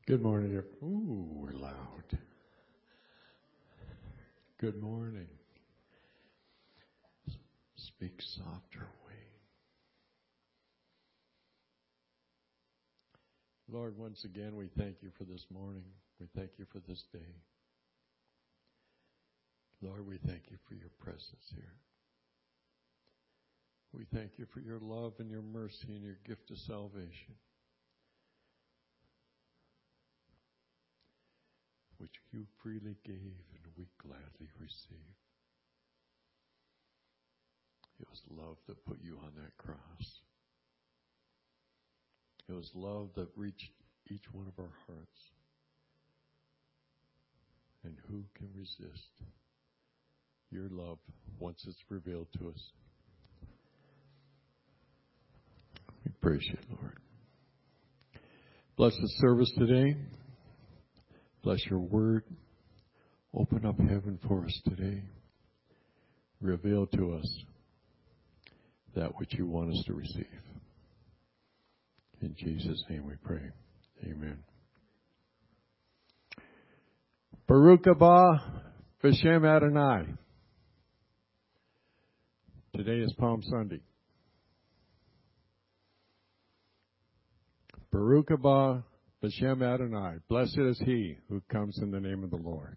Good morning. Ooh, we're loud. Good morning. Speak softer, Wayne. Lord, once again, we thank you for this morning. We thank you for this day. Lord, we thank you for your presence here. We thank you for your love and your mercy and your gift of salvation, which you freely gave and we gladly receive. It was love that put you on that cross. It was love that reached each one of our hearts. And who can resist your love once it's revealed to us? We praise you, Lord. Bless the service today. Bless your word. Open up heaven for us today. Reveal to us that which you want us to receive. In Jesus' name we pray. Amen. Baruch haba B'Shem Adonai. Today is Palm Sunday. Baruch haba B'Shem Adonai. Blessed is he who comes in the name of the Lord.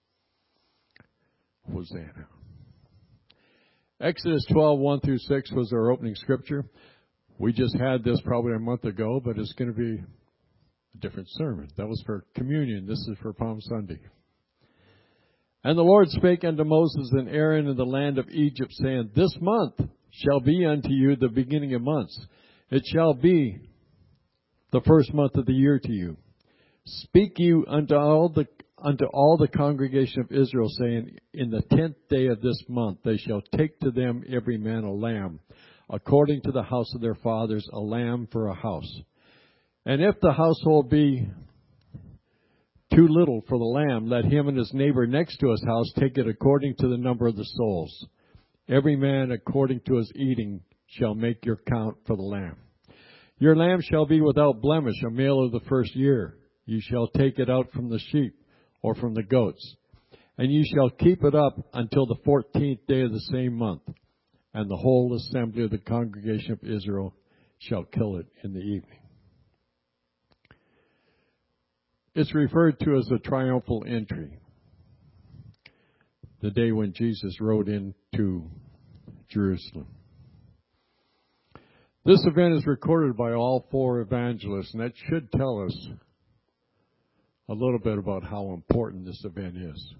Hosanna. Exodus 12:1-6 was our opening scripture. We just had this probably a month ago, but it's going to be a different sermon. That was for communion. This is for Palm Sunday. And the Lord spake unto Moses and Aaron in the land of Egypt, saying, This month shall be unto you the beginning of months. It shall be the first month of the year to you. Speak you unto all the congregation of Israel, saying, In the 10th day of this month they shall take to them every man a lamb, according to the house of their fathers, a lamb for a house. And if the household be too little for the lamb, let him and his neighbor next to his house take it according to the number of the souls. Every man according to his eating shall make your count for the lamb. Your lamb shall be without blemish, a male of the first year. You shall take it out from the sheep or from the goats. And you shall keep it up until the 14th day of the same month. And the whole assembly of the congregation of Israel shall kill it in the evening. It's referred to as the triumphal entry, the day when Jesus rode into Jerusalem. This event is recorded by all four evangelists, and that should tell us a little bit about how important this event is.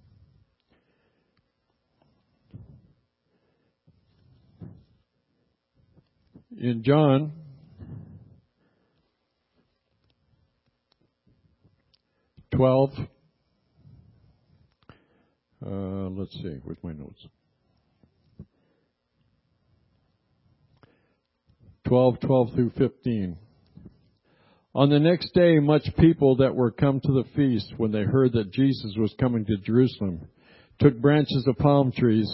In John 12, let's see, where's my notes? 12:12-15. On the next day, much people that were come to the feast, when they heard that Jesus was coming to Jerusalem, took branches of palm trees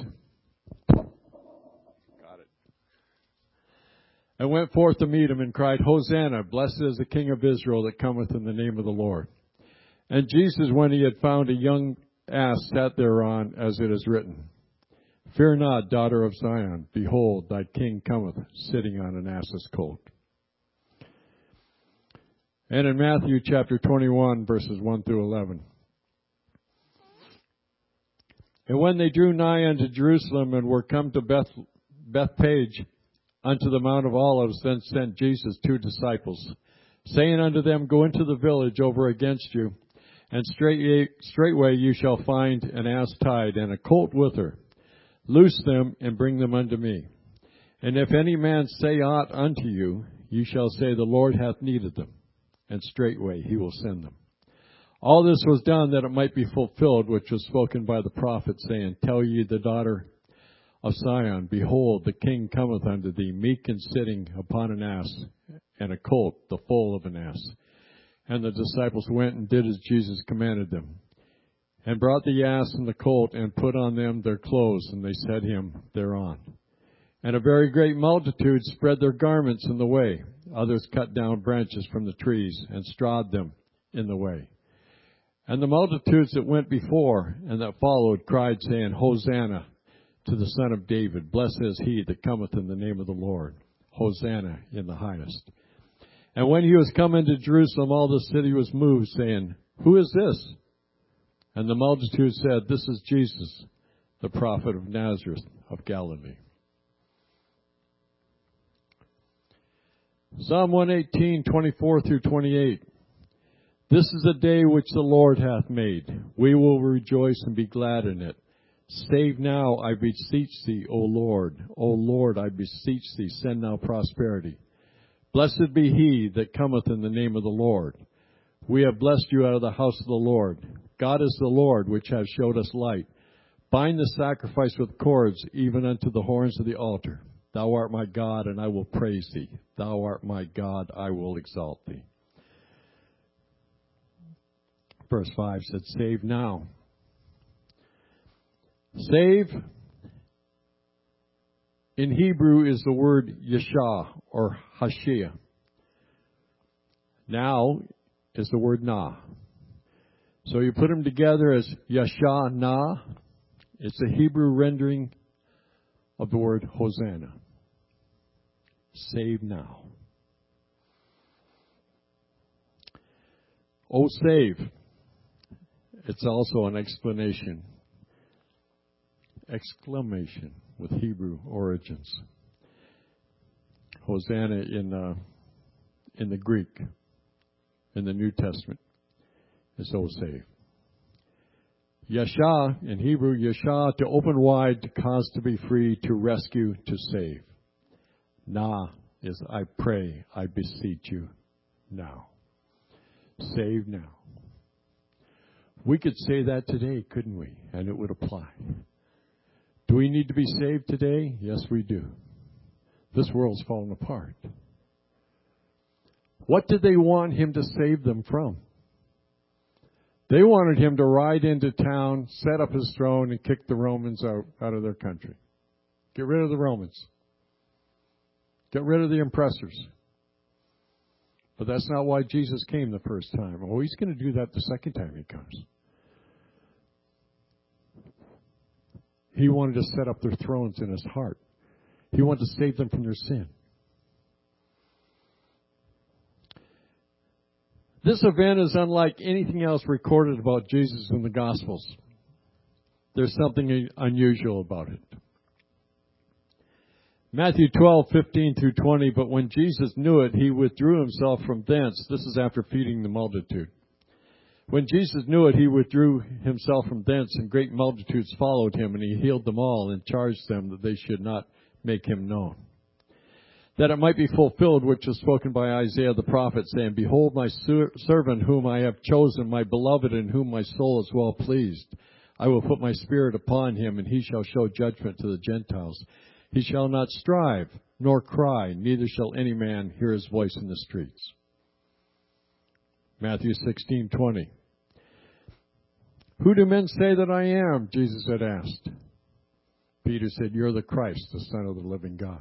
and went forth to meet him and cried, Hosanna, blessed is the King of Israel that cometh in the name of the Lord. And Jesus, when he had found a young ass, sat thereon, as it is written, Fear not, daughter of Zion, behold, thy king cometh, sitting on an ass's colt. And in Matthew chapter 21, verses 1-11. And when they drew nigh unto Jerusalem and were come to Bethpage, unto the Mount of Olives, then sent Jesus 2 disciples, saying unto them, Go into the village over against you, and straightway you shall find an ass tied, and a colt with her. Loose them, and bring them unto me. And if any man say aught unto you, you shall say, The Lord hath need of them, and straightway he will send them. All this was done that it might be fulfilled, which was spoken by the prophet, saying, Tell ye the daughter of Zion, Behold, the king cometh unto thee, meek and sitting upon an ass, and a colt, the foal of an ass. And the disciples went and did as Jesus commanded them, and brought the ass and the colt, and put on them their clothes, and they set him thereon. And a very great multitude spread their garments in the way. Others cut down branches from the trees, and strawed them, in the way. And the multitudes that went before and that followed cried, saying, Hosanna to the Son of David. Blessed is he that cometh in the name of the Lord. Hosanna in the highest. And when he was come into Jerusalem, all the city was moved, saying, Who is this? And the multitude said, This is Jesus, the prophet of Nazareth of Galilee. Psalm 118, 24 through 28. This is a day which the Lord hath made. We will rejoice and be glad in it. Save now, I beseech thee, O Lord. O Lord, I beseech thee, send now prosperity. Blessed be he that cometh in the name of the Lord. We have blessed you out of the house of the Lord. God is the Lord, which hath showed us light. Bind the sacrifice with cords, even unto the horns of the altar. Thou art my God, and I will praise thee. Thou art my God, I will exalt thee. Verse 5 said, Save now. Save in Hebrew is the word Yeshah or Hashia. Now is the word Na. So you put them together as Yashah Na. It's a Hebrew rendering of the word Hosanna. Save now. Oh, save. It's also an exclamation with Hebrew origins. Hosanna in the Greek, in the New Testament, is oh, save. Yasha, in Hebrew, Yasha, to open wide, to cause to be free, to rescue, to save. Na is I pray, I beseech you now. Save now. We could say that today, couldn't we? And it would apply. Do we need to be saved today? Yes, we do. This world's fallen apart. What did they want him to save them from? They wanted him to ride into town, set up his throne, and kick the Romans out of their country. Get rid of the Romans. Get rid of the oppressors. But that's not why Jesus came the first time. Oh, he's going to do that the second time he comes. He wanted to set up their thrones in his heart. He wanted to save them from their sin. This event is unlike anything else recorded about Jesus in the Gospels. There's something unusual about it. Matthew 12:15 through 20, but when Jesus knew it, he withdrew himself from thence. This is after feeding the multitude. When Jesus knew it, he withdrew himself from thence, and great multitudes followed him, and he healed them all, and charged them that they should not make him known. That it might be fulfilled which was spoken by Isaiah the prophet, saying, Behold my servant whom I have chosen, my beloved, in whom my soul is well pleased. I will put my spirit upon him, and he shall show judgment to the Gentiles. He shall not strive, nor cry, neither shall any man hear his voice in the streets. Matthew 16:20. Who do men say that I am? Jesus had asked. Peter said, You're the Christ, the Son of the living God.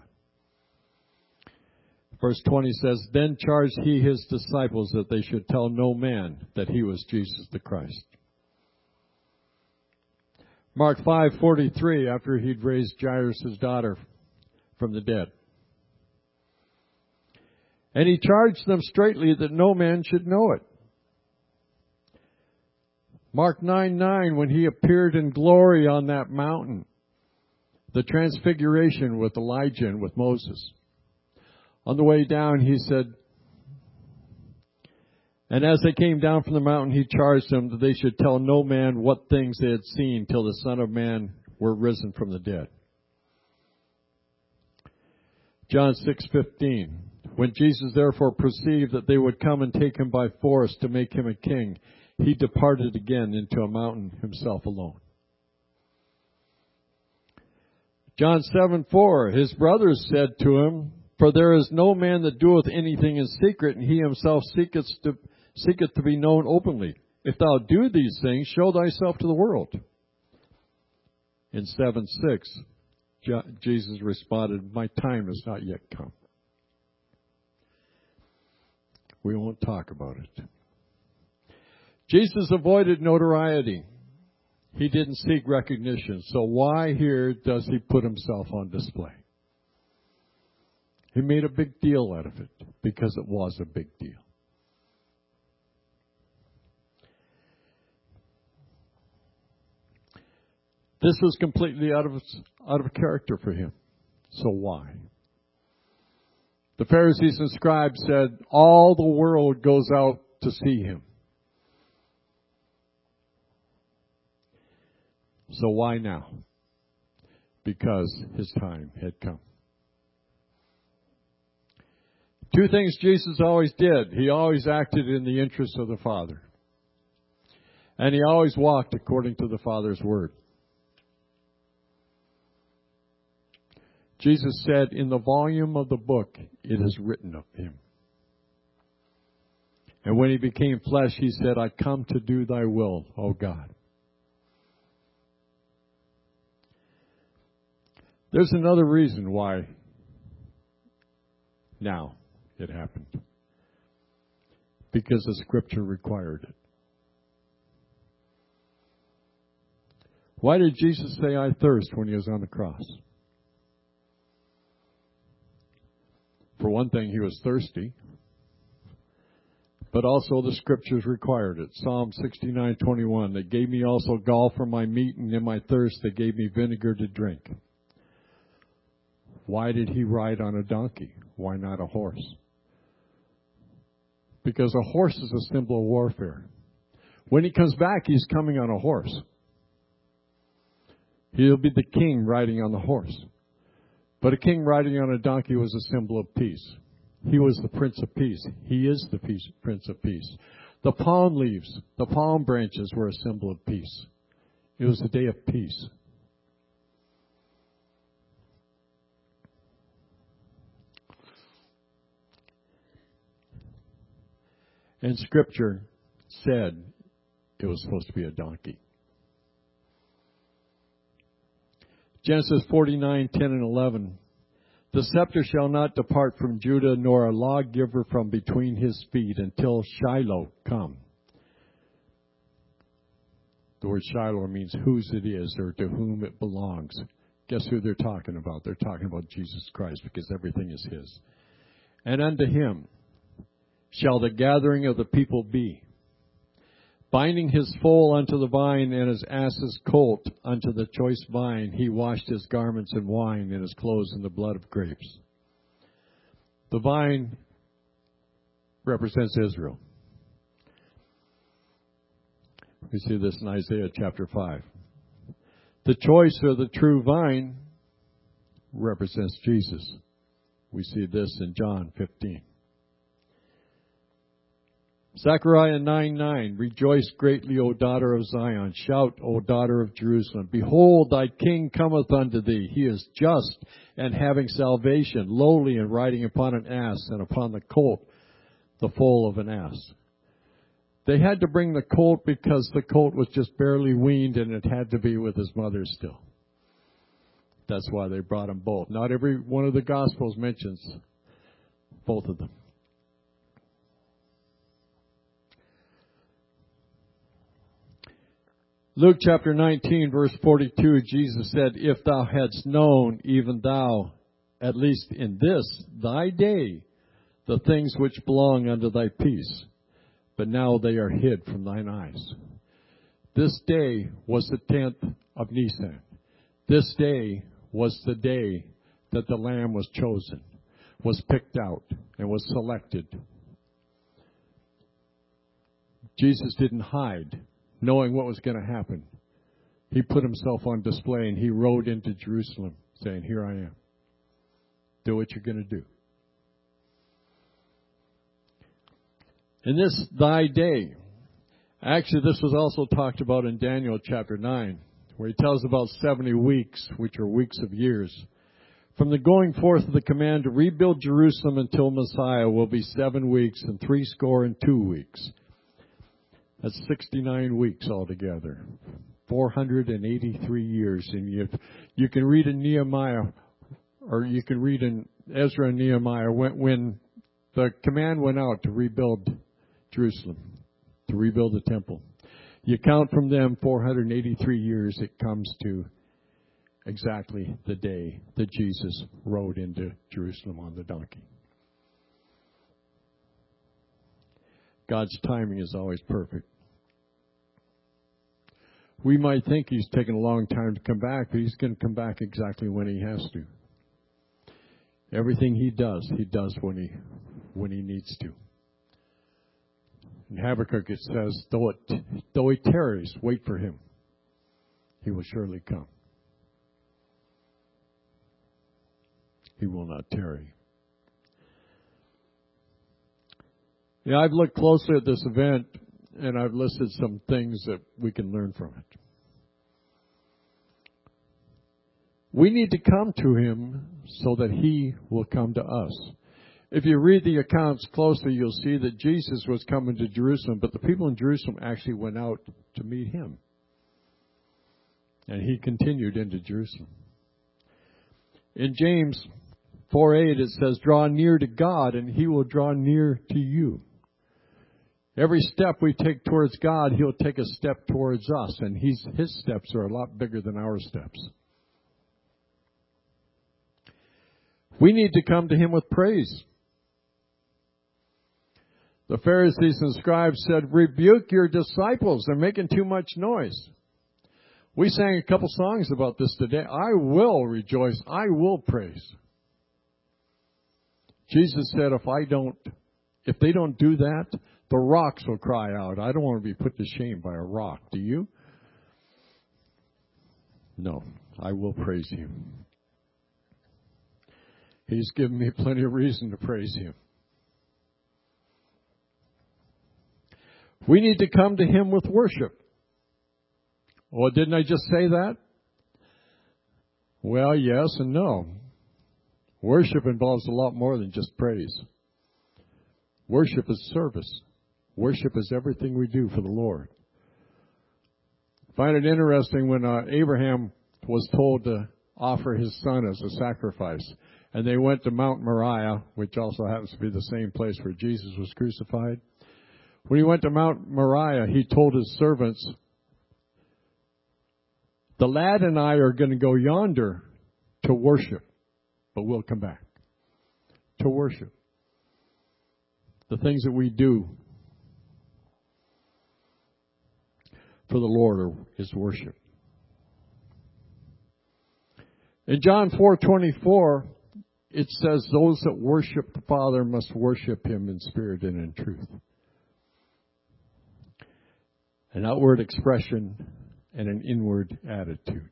Verse 20 says, Then charged he his disciples that they should tell no man that he was Jesus the Christ. Mark 5:43, after he'd raised Jairus' daughter from the dead. And he charged them straitly that no man should know it. Mark 9:9, when he appeared in glory on that mountain, the transfiguration with Elijah and with Moses. On the way down, he said, And as they came down from the mountain, he charged them that they should tell no man what things they had seen till the Son of Man were risen from the dead. John 6:15. When Jesus therefore perceived that they would come and take him by force to make him a king, he departed again into a mountain himself alone. John 7:4. His brothers said to him, For there is no man that doeth anything in secret, and he himself seeketh to be known openly. If thou do these things, show thyself to the world. In 7:6, Jesus responded, My time has not yet come. We won't talk about it. Jesus avoided notoriety. He didn't seek recognition. So why here does he put himself on display? He made a big deal out of it because it was a big deal. This was completely out of character for him. So why? The Pharisees and scribes said, all the world goes out to see him. So why now? Because his time had come. Two things Jesus always did. He always acted in the interest of the Father. And he always walked according to the Father's word. Jesus said, in the volume of the book, it is written of him. And when he became flesh, he said, I come to do thy will, O God. There's another reason why now it happened. Because the Scripture required it. Why did Jesus say, I thirst, when he was on the cross? For one thing, he was thirsty. But also the Scriptures required it. Psalm 69:21, they gave me also gall for my meat, and in my thirst they gave me vinegar to drink. Why did he ride on a donkey? Why not a horse? Because a horse is a symbol of warfare. When he comes back, he's coming on a horse. He'll be the king riding on the horse. But a king riding on a donkey was a symbol of peace. He was the Prince of Peace. He is the Prince of Peace. The palm leaves, the palm branches were a symbol of peace. It was a day of peace. And Scripture said it was supposed to be a donkey. Genesis 49:10 and 11. The scepter shall not depart from Judah, nor a lawgiver from between his feet, until Shiloh come. The word Shiloh means whose it is or to whom it belongs. Guess who they're talking about? They're talking about Jesus Christ, because everything is his. And unto him shall the gathering of the people be, binding his foal unto the vine, and his ass's colt unto the choice vine. He washed his garments in wine, and his clothes in the blood of grapes. The vine represents Israel. We see this in Isaiah chapter 5. The choice or the true vine represents Jesus. We see this in John 15. Zechariah 9:9, rejoice greatly, O daughter of Zion. Shout, O daughter of Jerusalem. Behold, thy king cometh unto thee. He is just and having salvation, lowly and riding upon an ass, and upon the colt, the foal of an ass. They had to bring the colt because the colt was just barely weaned, and it had to be with his mother still. That's why they brought them both. Not every one of the Gospels mentions both of them. Luke chapter 19, verse 42, Jesus said, if thou hadst known, even thou, at least in this thy day, the things which belong unto thy peace, but now they are hid from thine eyes. This day was the 10th of Nisan. This day was the day that the Lamb was chosen, was picked out, and was selected. Jesus didn't hide, knowing what was going to happen. He put himself on display, and he rode into Jerusalem saying, here I am. Do what you're going to do. In this thy day, actually this was also talked about in Daniel chapter 9, where he tells about 70 weeks, which are weeks of years. From the going forth of the command to rebuild Jerusalem until Messiah will be 7 weeks and 62 weeks. That's 69 weeks altogether. 483 years. And you can read in Nehemiah, or you can read in Ezra and Nehemiah, when the command went out to rebuild Jerusalem. to rebuild the temple. You count from them 483 years, it comes to exactly the day that Jesus rode into Jerusalem on the donkey. God's timing is always perfect. We might think he's taken a long time to come back, but he's going to come back exactly when he has to. Everything he does when he needs to. In Habakkuk it says, though he tarries, wait for him. He will surely come. He will not tarry. Yeah, I've looked closely at this event, and I've listed some things that we can learn from it. We need to come to him so that he will come to us. If you read the accounts closely, you'll see that Jesus was coming to Jerusalem, but the people in Jerusalem actually went out to meet him. And he continued into Jerusalem. In James 4:8 it says, draw near to God and he will draw near to you. Every step we take towards God, he'll take a step towards us, and his steps are a lot bigger than our steps. We need to come to him with praise. The Pharisees and scribes said, rebuke your disciples. They're making too much noise. We sang a couple songs about this today. I will rejoice. I will praise. Jesus said, if they don't do that, the rocks will cry out. I don't want to be put to shame by a rock. Do you? No, I will praise him. He's given me plenty of reason to praise him. We need to come to him with worship. Well, didn't I just say that? Well, yes and no. Worship involves a lot more than just praise. Worship is service. Worship is everything we do for the Lord. I find it interesting when Abraham was told to offer his son as a sacrifice. And they went to Mount Moriah, which also happens to be the same place where Jesus was crucified. When he went to Mount Moriah, he told his servants, the lad and I are going to go yonder to worship, but we'll come back. To worship. The things that we do for the Lord is worship. In John 4:24, it says, those that worship the Father must worship him in spirit and in truth. An outward expression and an inward attitude.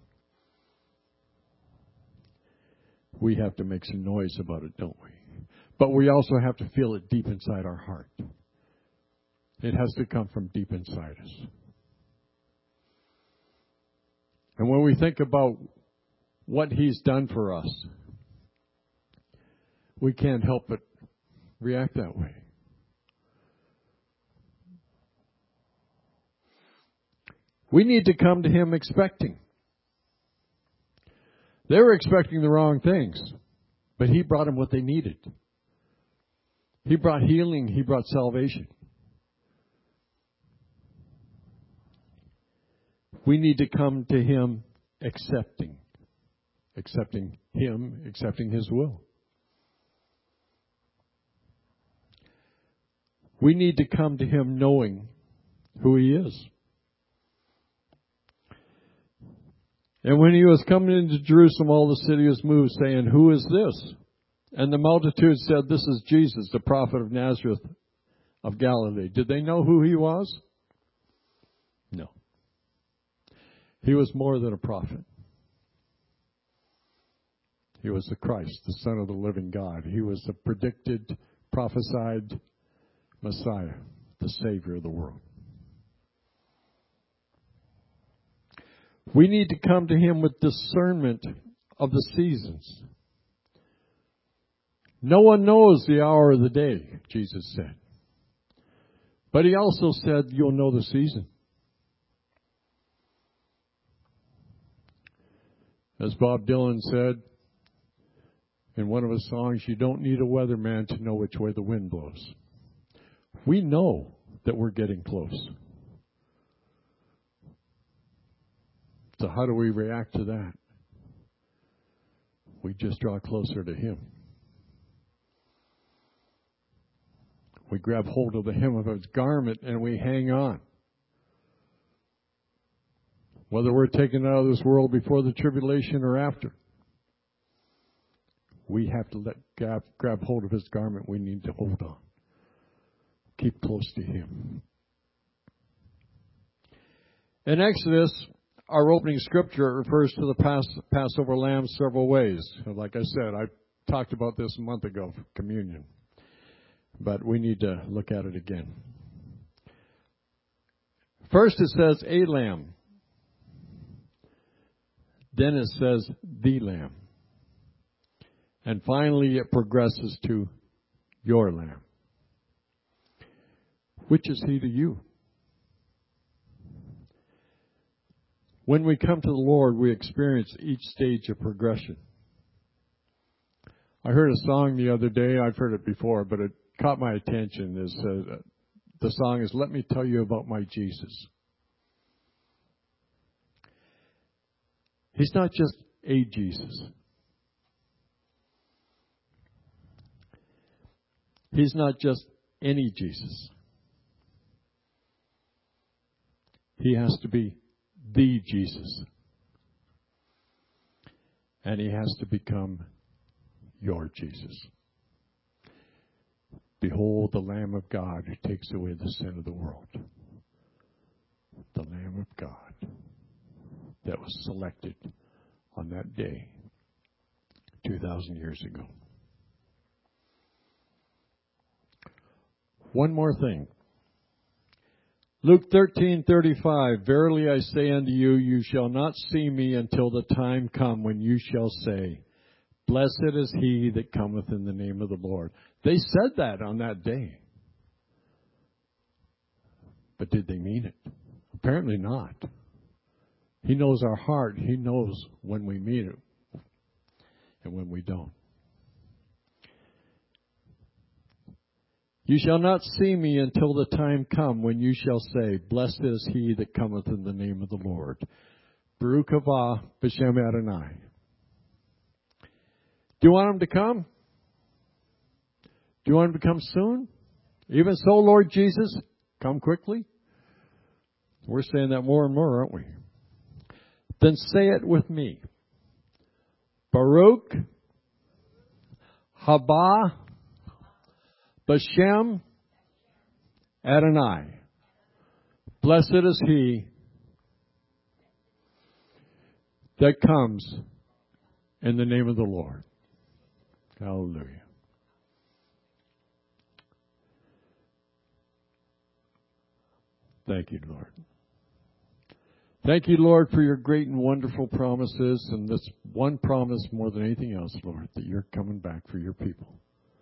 We have to make some noise about it, don't we? But we also have to feel it deep inside our heart. It has to come from deep inside us. And when we think about what he's done for us, we can't help but react that way. We need to come to him expecting. They were expecting the wrong things, but he brought them what they needed. He brought healing. He brought salvation. We need to come to him accepting him, accepting his will. We need to come to him knowing who he is. And when he was coming into Jerusalem, all the city was moved, saying, who is this? And the multitude said, this is Jesus, the prophet of Nazareth of Galilee. Did they know who he was? No. He was more than a prophet. He was the Christ, the Son of the living God. He was the predicted, prophesied Messiah, the Savior of the world. We need to come to him with discernment of the seasons. No one knows the hour of the day, Jesus said. But he also said, you'll know the season. As Bob Dylan said in one of his songs, you don't need a weatherman to know which way the wind blows. We know that we're getting close. So how do we react to that? We just draw closer to Him. We grab hold of the hem of His garment and we hang on. Whether we're taken out of this world before the tribulation or after, we have to grab hold of His garment. We need to hold on. Keep close to Him. In Exodus, our opening scripture refers to the Passover lamb several ways. Like I said, I talked about this a month ago for communion. But we need to look at it again. First it says a lamb. Then it says the lamb. And finally it progresses to your lamb. Which is He to you? When we come to the Lord, we experience each stage of progression. I heard a song the other day. I've heard it before, but it caught my attention. The song is, "Let Me Tell You About My Jesus." He's not just a Jesus. He's not just any Jesus. He has to be the Jesus. And He has to become your Jesus. Behold the Lamb of God who takes away the sin of the world. The Lamb of God that was selected on that day 2,000 years ago. One more thing. Luke 13:35, "Verily I say unto you, you shall not see me until the time come when you shall say, Blessed is he that cometh in the name of the Lord." They said that on that day. But did they mean it? Apparently not. He knows our heart. He knows when we mean it and when we don't. "You shall not see me until the time come when you shall say, Blessed is he that cometh in the name of the Lord. Baruch haba b'shem Adonai." Do you want Him to come? Do you want Him to come soon? Even so, Lord Jesus, come quickly. We're saying that more and more, aren't we? Then say it with me. Baruch haba b'shem Adonai. Blessed is he that comes in the name of the Lord. Hallelujah. Thank you, Lord. Thank you, Lord, for your great and wonderful promises, and this one promise more than anything else, Lord, that you're coming back for your people.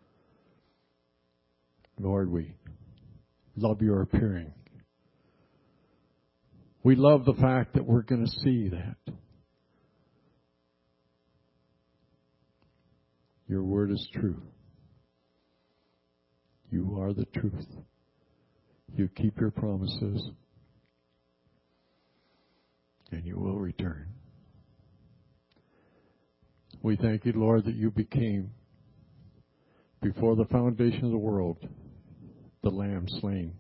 Lord, we love your appearing. We love the fact that we're going to see that. Your word is true. You are the truth. You keep your promises. And you will return. We thank you, Lord, that you became, before the foundation of the world, the Lamb slain.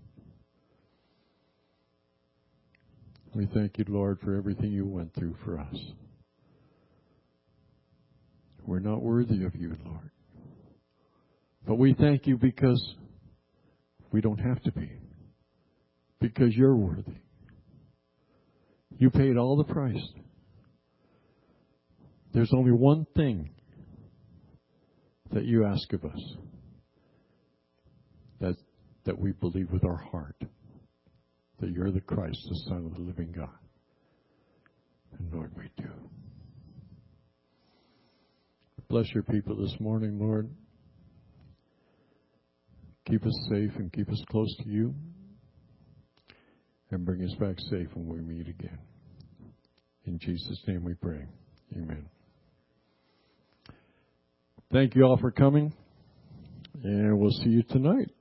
We thank you, Lord, for everything you went through for us. We're not worthy of you, Lord. But we thank you because we don't have to be. Because you're worthy. You paid all the price. There's only one thing that you ask of us. That we believe with our heart that you're the Christ, the Son of the living God. And Lord, we do. Bless your people this morning, Lord. Keep us safe and keep us close to you. And bring us back safe when we meet again. In Jesus' name we pray. Amen. Thank you all for coming. And we'll see you tonight.